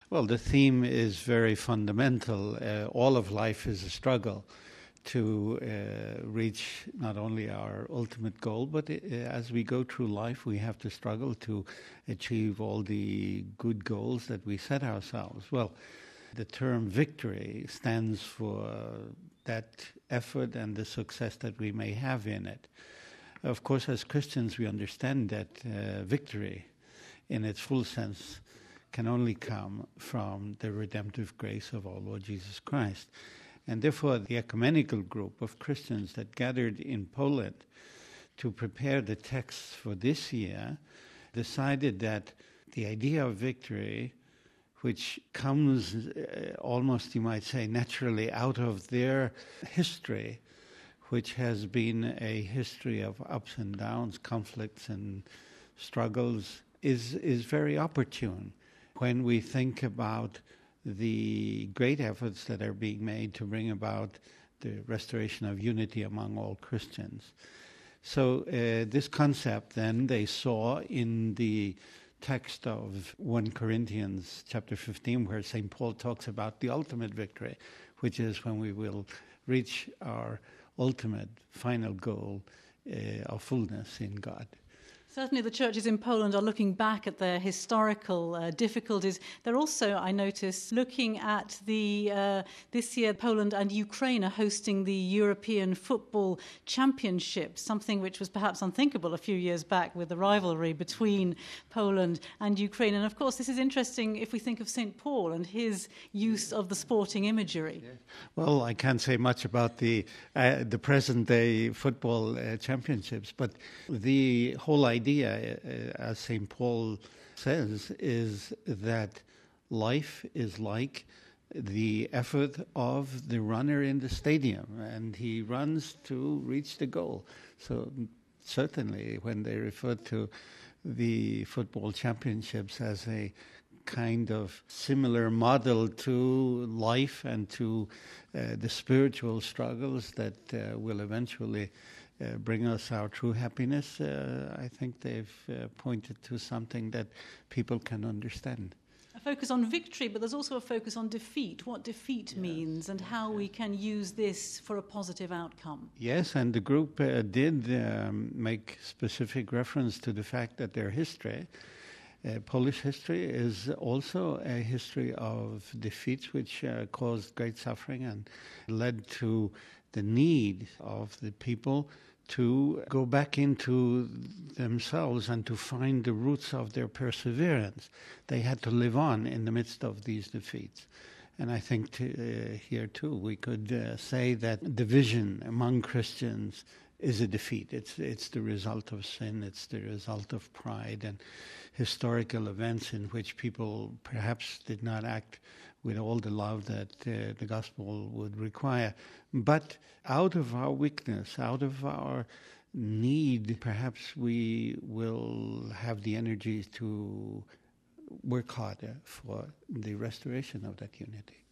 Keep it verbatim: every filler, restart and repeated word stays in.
Well, the theme is very fundamental. Uh, all of life is a struggle to uh, reach not only our ultimate goal, but uh, as we go through life, we have to struggle to achieve all the good goals that we set ourselves. Well, the term victory stands for that effort and the success that we may have in it. Of course, as Christians, we understand that uh, victory in its full sense can only come from the redemptive grace of our Lord Jesus Christ. And therefore, the ecumenical group of Christians that gathered in Poland to prepare the texts for this year decided that the idea of victory, which comes uh, almost, you might say, naturally out of their history, which has been a history of ups and downs, conflicts and struggles, is, is very opportune when we think about the great efforts that are being made to bring about the restoration of unity among all Christians. So uh, this concept then they saw in the text of First Corinthians chapter fifteen, where Saint Paul talks about the ultimate victory, which is when we will reach our ultimate final goal uh, of fullness in God. Certainly the churches in Poland are looking back at their historical uh, difficulties. They're also, I notice, looking at the, uh, this year Poland and Ukraine are hosting the European Football Championship, something which was perhaps unthinkable a few years back with the rivalry between Poland and Ukraine. And of course, this is interesting if we think of Saint Paul and his use of the sporting imagery. Yeah. Well, I can't say much about the, uh, the present-day football uh, championships, but the whole idea idea, uh, as Saint Paul says, is that life is like the effort of the runner in the stadium, and he runs to reach the goal. So certainly when they refer to the football championships as a kind of similar model to life and to uh, the spiritual struggles that uh, will eventually Uh, bring us our true happiness, uh, I think they've uh, pointed to something that people can understand. A focus on victory, but there's also a focus on defeat, what defeat yes. means and how yes. we can use this for a positive outcome. Yes, and the group uh, did um, make specific reference to the fact that their history, uh, Polish history, is also a history of defeats which uh, caused great suffering and led to the need of the people to go back into themselves and to find the roots of their perseverance. They had to live on in the midst of these defeats. And I think to, uh, here too we could uh, say that division among Christians is a defeat. It's, it's the result of sin, it's the result of pride and historical events in which people perhaps did not act with all the love that uh, the gospel would require. But out of our weakness, out of our need, perhaps we will have the energy to work harder for the restoration of that unity.